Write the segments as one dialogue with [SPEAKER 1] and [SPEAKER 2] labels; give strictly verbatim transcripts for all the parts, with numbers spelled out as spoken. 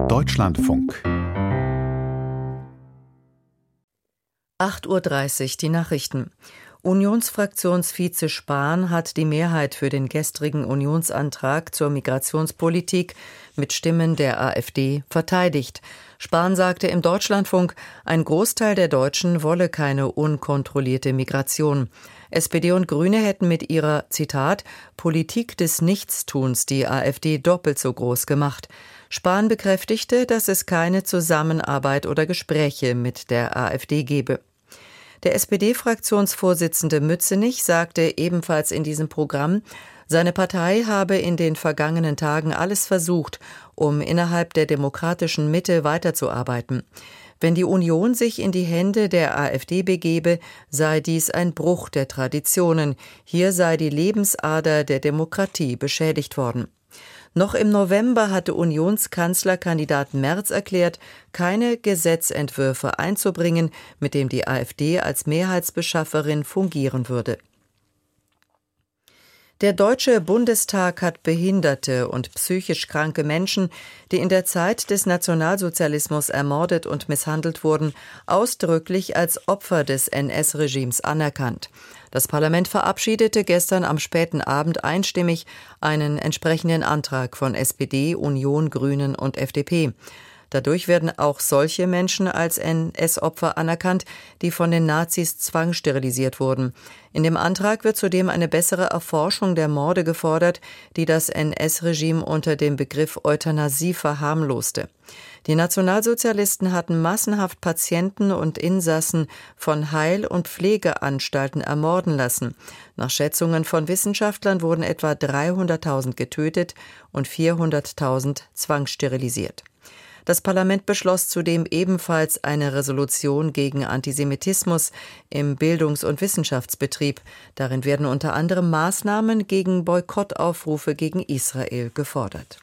[SPEAKER 1] Deutschlandfunk.
[SPEAKER 2] acht Uhr dreißig, die Nachrichten. Unionsfraktionsvize Spahn hat die Mehrheit für den gestrigen Unionsantrag zur Migrationspolitik mit Stimmen der AfD verteidigt. Spahn sagte im Deutschlandfunk, ein Großteil der Deutschen wolle keine unkontrollierte Migration. S P D und Grüne hätten mit ihrer, Zitat, Politik des Nichtstuns die AfD doppelt so groß gemacht. Spahn bekräftigte, dass es keine Zusammenarbeit oder Gespräche mit der AfD gebe. Der S P D-Fraktionsvorsitzende Mützenich sagte ebenfalls in diesem Programm, seine Partei habe in den vergangenen Tagen alles versucht, um innerhalb der demokratischen Mitte weiterzuarbeiten. Wenn die Union sich in die Hände der AfD begebe, sei dies ein Bruch der Traditionen. Hier sei die Lebensader der Demokratie beschädigt worden. Noch im November hatte Unionskanzlerkandidat Merz erklärt, keine Gesetzentwürfe einzubringen, mit dem die AfD als Mehrheitsbeschafferin fungieren würde. Der Deutsche Bundestag hat behinderte und psychisch kranke Menschen, die in der Zeit des Nationalsozialismus ermordet und misshandelt wurden, ausdrücklich als Opfer des N S-Regimes anerkannt. Das Parlament verabschiedete gestern am späten Abend einstimmig einen entsprechenden Antrag von S P D, Union, Grünen und F D P. Dadurch werden auch solche Menschen als N S-Opfer anerkannt, die von den Nazis zwangssterilisiert wurden. In dem Antrag wird zudem eine bessere Erforschung der Morde gefordert, die das N S-Regime unter dem Begriff Euthanasie verharmloste. Die Nationalsozialisten hatten massenhaft Patienten und Insassen von Heil- und Pflegeanstalten ermorden lassen. Nach Schätzungen von Wissenschaftlern wurden etwa dreihunderttausend getötet und vierhunderttausend zwangssterilisiert. Das Parlament beschloss zudem ebenfalls eine Resolution gegen Antisemitismus im Bildungs- und Wissenschaftsbetrieb. Darin werden unter anderem Maßnahmen gegen Boykottaufrufe gegen Israel gefordert.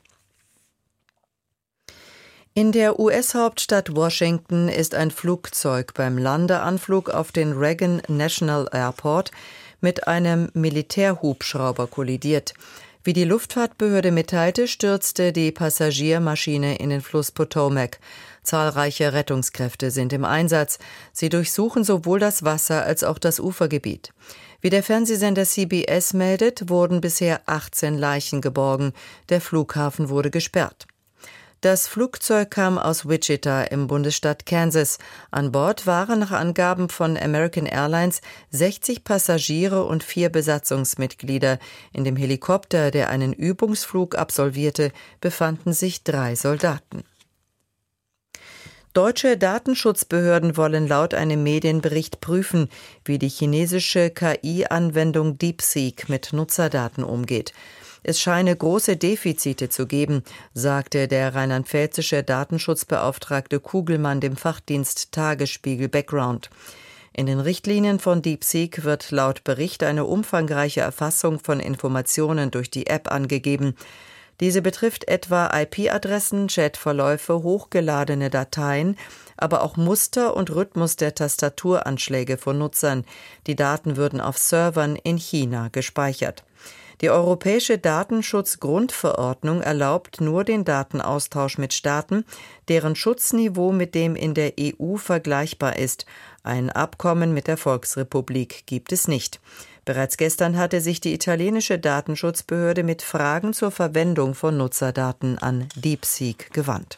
[SPEAKER 2] In der U S-Hauptstadt Washington ist ein Flugzeug beim Landeanflug auf den Reagan National Airport mit einem Militärhubschrauber kollidiert. Wie die Luftfahrtbehörde mitteilte, stürzte die Passagiermaschine in den Fluss Potomac. Zahlreiche Rettungskräfte sind im Einsatz. Sie durchsuchen sowohl das Wasser als auch das Ufergebiet. Wie der Fernsehsender C B S meldet, wurden bisher achtzehn Leichen geborgen. Der Flughafen wurde gesperrt. Das Flugzeug kam aus Wichita im Bundesstaat Kansas. An Bord waren nach Angaben von American Airlines sechzig Passagiere und vier Besatzungsmitglieder. In dem Helikopter, der einen Übungsflug absolvierte, befanden sich drei Soldaten. Deutsche Datenschutzbehörden wollen laut einem Medienbericht prüfen, wie die chinesische K I-Anwendung DeepSeek mit Nutzerdaten umgeht. Es scheine große Defizite zu geben, sagte der rheinland-pfälzische Datenschutzbeauftragte Kugelmann dem Fachdienst Tagesspiegel Background. In den Richtlinien von DeepSeek wird laut Bericht eine umfangreiche Erfassung von Informationen durch die App angegeben. Diese betrifft etwa I P-Adressen, Chatverläufe, hochgeladene Dateien, aber auch Muster und Rhythmus der Tastaturanschläge von Nutzern. Die Daten würden auf Servern in China gespeichert. Die Europäische Datenschutzgrundverordnung erlaubt nur den Datenaustausch mit Staaten, deren Schutzniveau mit dem in der E U vergleichbar ist. Ein Abkommen mit der Volksrepublik gibt es nicht. Bereits gestern hatte sich die italienische Datenschutzbehörde mit Fragen zur Verwendung von Nutzerdaten an DeepSeek gewandt.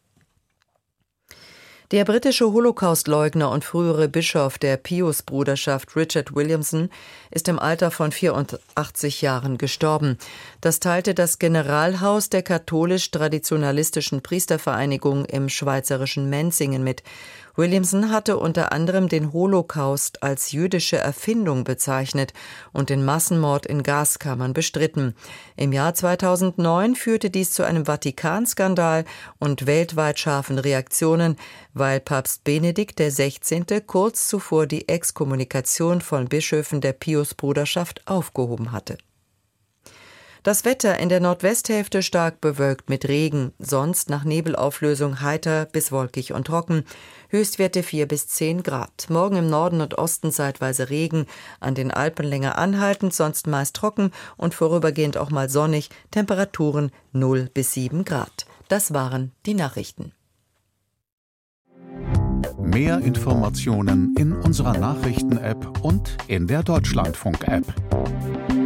[SPEAKER 2] Der britische Holocaustleugner und frühere Bischof der Pius-Bruderschaft Richard Williamson ist im Alter von vierundachtzig Jahren gestorben. Das teilte das Generalhaus der katholisch-traditionalistischen Priestervereinigung im schweizerischen Menzingen mit. Williamson hatte unter anderem den Holocaust als jüdische Erfindung bezeichnet und den Massenmord in Gaskammern bestritten. Im Jahr zweitausendneun führte dies zu einem Vatikanskandal und weltweit scharfen Reaktionen, weil Papst Benedikt der Sechzehnte kurz zuvor die Exkommunikation von Bischöfen der Pius-Bruderschaft aufgehoben hatte. Das Wetter in der Nordwesthälfte stark bewölkt mit Regen, sonst nach Nebelauflösung heiter bis wolkig und trocken, Höchstwerte vier bis zehn Grad. Morgen im Norden und Osten zeitweise Regen, an den Alpen länger anhaltend, sonst meist trocken und vorübergehend auch mal sonnig, Temperaturen null bis sieben Grad. Das waren die Nachrichten.
[SPEAKER 1] Mehr Informationen in unserer Nachrichten-App und in der Deutschlandfunk-App.